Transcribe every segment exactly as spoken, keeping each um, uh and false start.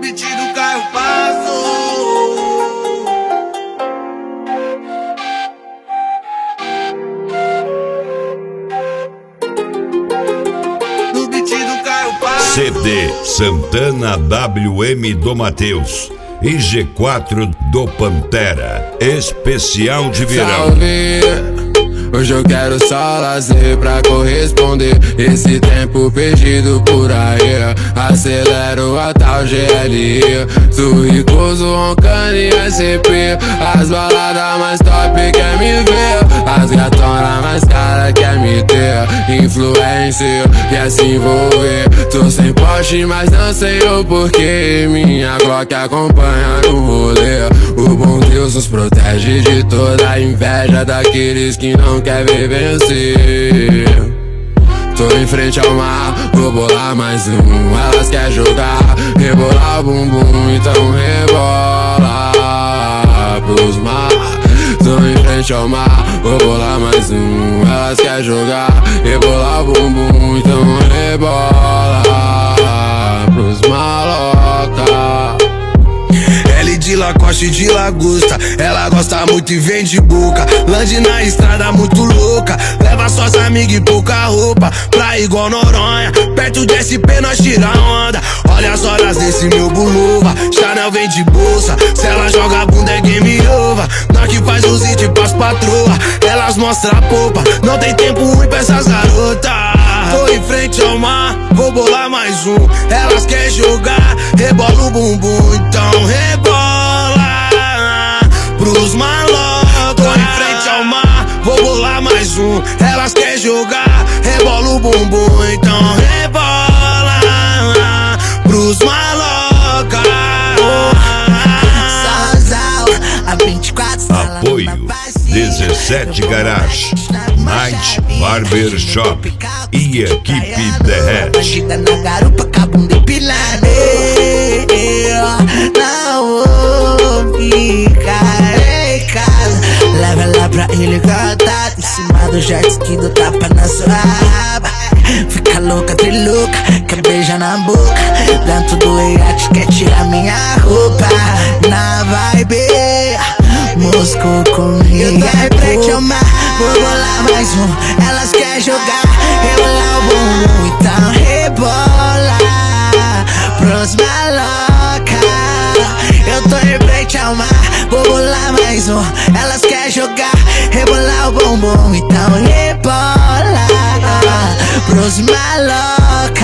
beat do Caio Passo. No beat do Caio Passo. C D Santana W M do Matheus e G quatro do Pantera, especial de verão. Salve. Hoje eu quero só lazer pra corresponder esse tempo perdido por aí. Acelero a tal G L I, sou ricoso, roncando em S P. As baladas mais top quer me ver, as gatonas mais cara quer me ter. Influencer, quer se envolver. Tô sem Porsche, mas não sei o porquê. Minha Glock acompanha no rolê. O bom Deus nos protege de toda a inveja daqueles que não quer ver vencer. Tô em frente ao mar, vou bolar mais um. Elas quer jogar, rebolar o bumbum, então rebola pros mar. Tô em frente ao mar, vou bolar mais um. Elas quer jogar, rebolar o bumbum, então rebola pros maloca. L de Lacoste e de Lagosta, ela gosta muito e vem de boca. Land na estrada muito louca, leva suas amigas e pouca roupa. Pra igual Noronha, perto de S P nós tira onda. Olha as horas desse meu buluva, Chanel vem de bolsa. Se ela joga a bunda é game over. Nós que faz os hits pras patroa, elas mostram a popa. Não tem tempo ruim pra essas garotas. Tô em frente ao mar, vou bolar mais um. Elas querem jogar, rebola o bumbum, então rebola pros malocas. Tô em frente ao mar, vou bolar mais um. Elas querem jogar, rebola o bumbum, então rebola pros malocas. Apoio dezessete Garage, Night Barber Shop e equipe Derrete. Na garupa com a bunda empinada, não vou ficar em casa. Leva ela pra ele cantar em cima do jet ski, do tapa na sua raba. Fica louca, trilouca, quer beijar na boca. Dentro do iate quer tirar minha roupa. Na vibe, Moscou comigo. Eu tô em frente ao mar, vou bolar mais um. Elas querem jogar, rebolar o bumbum, então rebola pros maloca. Eu tô em frente ao mar, vou bolar mais um. Elas querem jogar, rebolar o bumbum, então rebola pros maloca.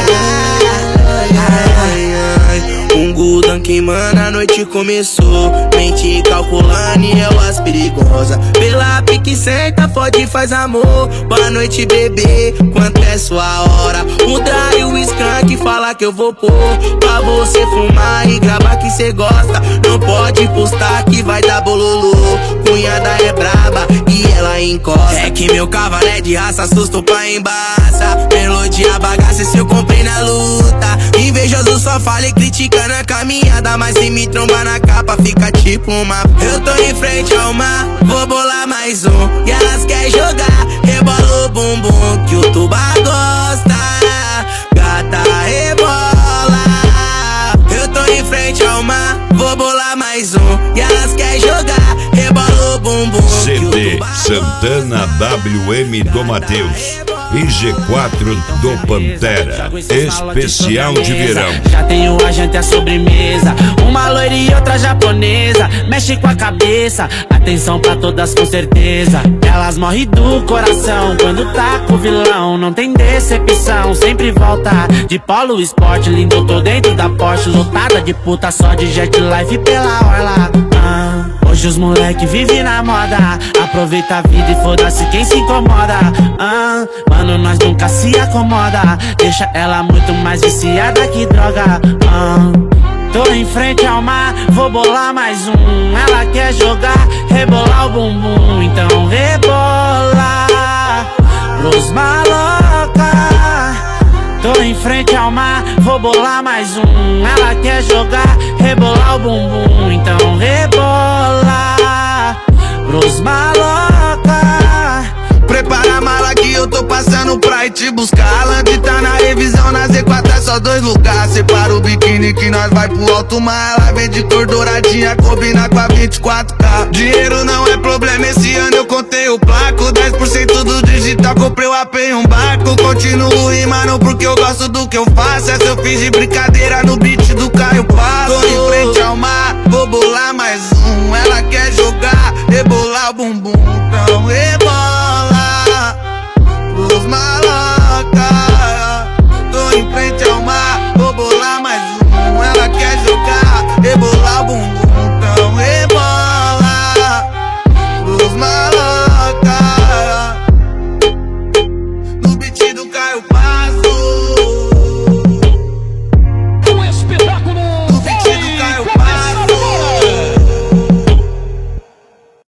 Um Gudan queimando, a noite começou. Mente calculando e eu as perigosa. Pela pique senta, fode e faz amor. Boa noite, bebê, quanto é sua hora? O Dry, o skunk fala que eu vou pôr pra você fumar e gravar que cê gosta. Não pode postar que vai dar bololô. Cunhada é braba e ela encosta. É que meu cavalo é de raça, susto pra embaça. Melodia bagaça, se eu comprei na luta. Invejoso só fala e critica na caminhada, mas se me trombar na capa fica tipo uma. Eu tô em frente ao mar, vou bolar mais um. E elas querem jogar, rebola o bumbum que o tuba gosta. Gata rebola. Eu tô em frente ao mar, vou bolar mais um. E elas querem jogar, rebola o bumbum. C D Santana W M do Matheus e G quatro do Pantera, especial de verão. Já tenho a janta e a sobremesa, uma loira e outra japonesa. Mexe com a cabeça, atenção pra todas com certeza. Elas morrem do coração quando tá com o vilão. Não tem decepção, sempre volta de Polo Sport. Lindo, tô dentro da Porsche, lotada de puta só de jet life pela orla. ah. Hoje os moleque vivem na moda, aproveita a vida e foda-se quem se incomoda. ah. Mano, nós nunca se acomoda, deixa ela muito mais viciada que droga. ah. Tô em frente ao mar, vou bolar mais um. Ela quer jogar, rebolar o bumbum, então rebola pros maloca. Tô em frente ao mar, vou bolar mais um. Ela quer jogar, rebolar o bumbum, então rebola pros maloca. Prepara Prepara a mala que eu tô passando pra ir te buscar. A Land tá na revisão, na Z quatro é só dois lugares. Separa o biquíni que nós vai pro alto mar. Ela vem de cor douradinha, combina com a vinte e quatro K. Dinheiro não é problema, esse ano eu contei o placo. Dez por cento do digital, comprei o A P e um barco. Continuo rimando porque eu gosto do que eu faço. Essa eu fiz de brincadeira no beat do Caio Passo. Tô em frente ao mar, vou bolar mais um. Ela quer jogar, rebolar o bumbum, então rebola.